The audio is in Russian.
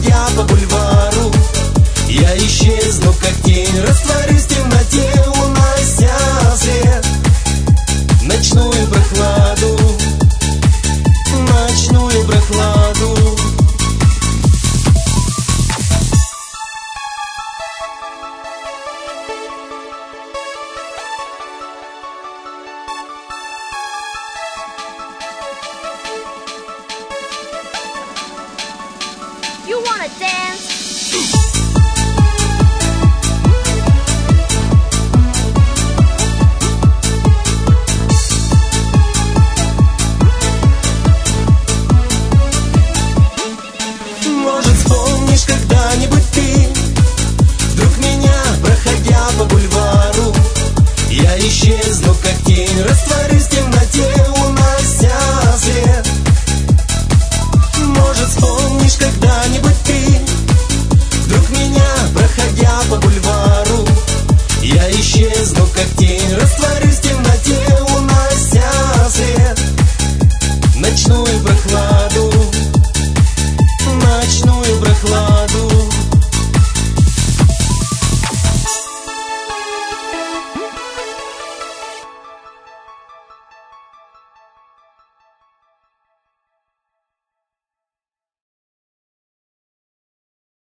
проходя по бульвару, я исчезну, как тень, растворюсь в темноте, унося свет, ночную прохладу, ночную прохладу. You wanna dance? Может, вспомнишь когда-нибудь ты вдруг меня, проходя по бульвару, я исчезну, как тень, растворюсь